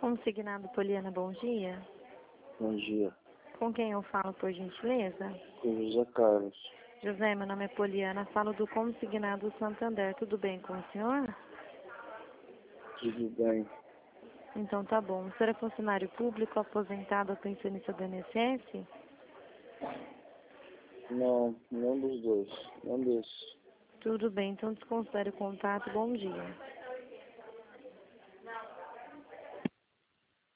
Consignado Poliana, bom dia. Bom dia. Com quem eu falo, por gentileza? Com José Carlos. José, meu nome é Poliana, falo do Consignado Santander. Tudo bem com o senhor? Tudo bem? Então tá bom. O senhor é funcionário público, aposentado ou pensionista do INSS? Não, nenhum dos dois. Nenhum desses. Tudo bem, então desconsidere o contato. Bom dia.